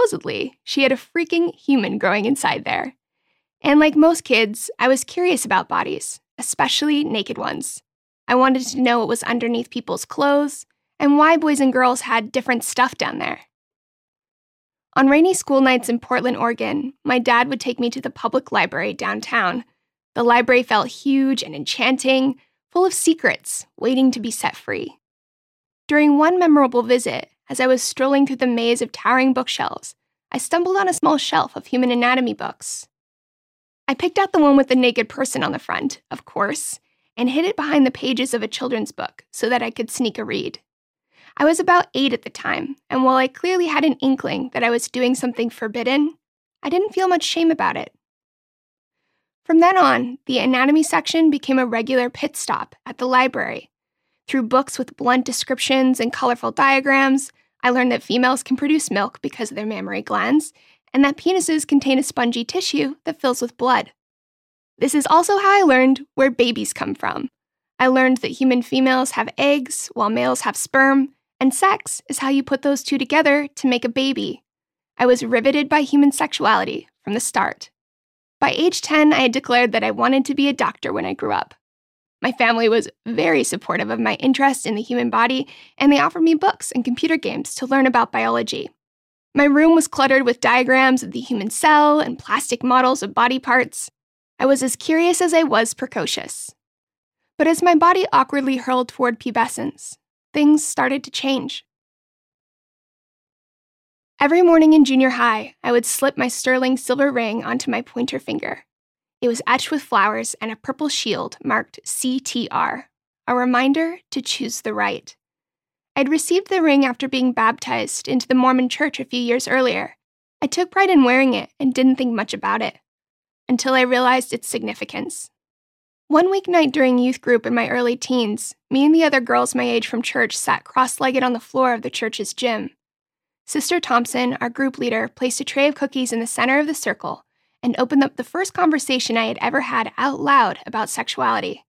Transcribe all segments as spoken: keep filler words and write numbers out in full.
supposedly, she had a freaking human growing inside there. And like most kids, I was curious about bodies, especially naked ones. I wanted to know what was underneath people's clothes and why boys and girls had different stuff down there. On rainy school nights in Portland, Oregon, my dad would take me to the public library downtown. The library felt huge and enchanting, full of secrets waiting to be set free. During one memorable visit, as I was strolling through the maze of towering bookshelves, I stumbled on a small shelf of human anatomy books. I picked out the one with the naked person on the front, of course, and hid it behind the pages of a children's book so that I could sneak a read. I was about eight at the time, and while I clearly had an inkling that I was doing something forbidden, I didn't feel much shame about it. From then on, the anatomy section became a regular pit stop at the library. Through books with blunt descriptions and colorful diagrams, I learned that females can produce milk because of their mammary glands, and that penises contain a spongy tissue that fills with blood. This is also how I learned where babies come from. I learned that human females have eggs while males have sperm, and sex is how you put those two together to make a baby. I was riveted by human sexuality from the start. By age ten, I had declared that I wanted to be a doctor when I grew up. My family was very supportive of my interest in the human body, and they offered me books and computer games to learn about biology. My room was cluttered with diagrams of the human cell and plastic models of body parts. I was as curious as I was precocious. But as my body awkwardly hurled toward pubescence, things started to change. Every morning in junior high, I would slip my sterling silver ring onto my pointer finger. It was etched with flowers and a purple shield marked C T R, a reminder to choose the right. I'd received the ring after being baptized into the Mormon church a few years earlier. I took pride in wearing it and didn't think much about it, until I realized its significance. One weeknight during youth group in my early teens, me and the other girls my age from church sat cross-legged on the floor of the church's gym. Sister Thompson, our group leader, placed a tray of cookies in the center of the circle and opened up the first conversation I had ever had out loud about sexuality.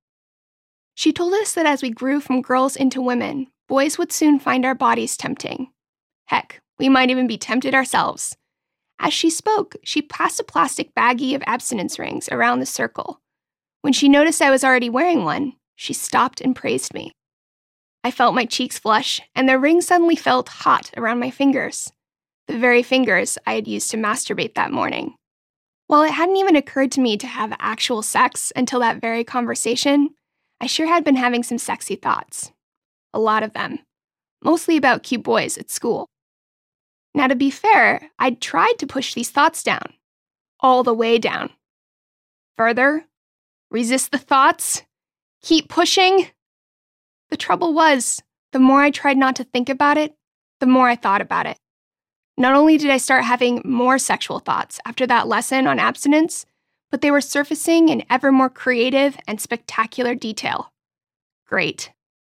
She told us that as we grew from girls into women, boys would soon find our bodies tempting. Heck, we might even be tempted ourselves. As she spoke, she passed a plastic baggie of abstinence rings around the circle. When she noticed I was already wearing one, she stopped and praised me. I felt my cheeks flush, and the ring suddenly felt hot around my fingers, the very fingers I had used to masturbate that morning. While it hadn't even occurred to me to have actual sex until that very conversation, I sure had been having some sexy thoughts. A lot of them. Mostly about cute boys at school. Now, to be fair, I'd tried to push these thoughts down. All the way down. Further. Resist the thoughts. Keep pushing. The trouble was, the more I tried not to think about it, the more I thought about it. Not only did I start having more sexual thoughts after that lesson on abstinence, but they were surfacing in ever more creative and spectacular detail. Great.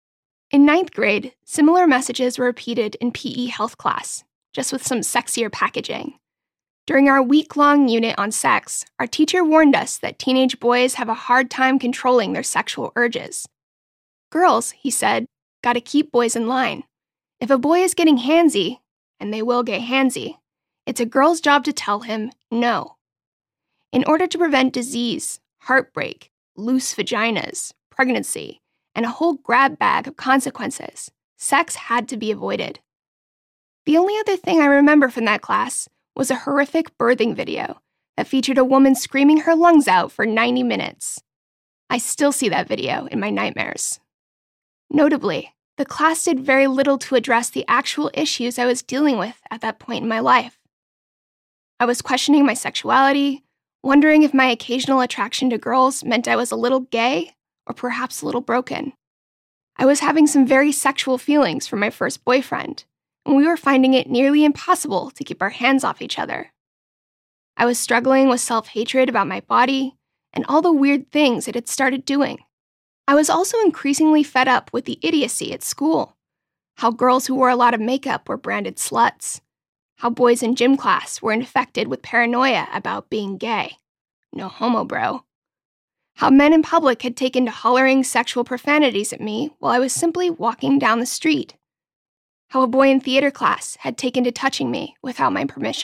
In ninth grade, similar messages were repeated in P E health class, just with some sexier packaging. During our week-long unit on sex, our teacher warned us that teenage boys have a hard time controlling their sexual urges. Girls, he said, gotta keep boys in line. If a boy is getting handsy, and they will get handsy, it's a girl's job to tell him no. In order to prevent disease, heartbreak, loose vaginas, pregnancy, and a whole grab bag of consequences, sex had to be avoided. The only other thing I remember from that class was a horrific birthing video that featured a woman screaming her lungs out for ninety minutes. I still see that video in my nightmares. Notably, the class did very little to address the actual issues I was dealing with at that point in my life. I was questioning my sexuality, wondering if my occasional attraction to girls meant I was a little gay or perhaps a little broken. I was having some very sexual feelings for my first boyfriend, and we were finding it nearly impossible to keep our hands off each other. I was struggling with self-hatred about my body and all the weird things it had started doing. I was also increasingly fed up with the idiocy at school. How girls who wore a lot of makeup were branded sluts. How boys in gym class were infected with paranoia about being gay. No homo, bro. How men in public had taken to hollering sexual profanities at me while I was simply walking down the street. How a boy in theater class had taken to touching me without my permission.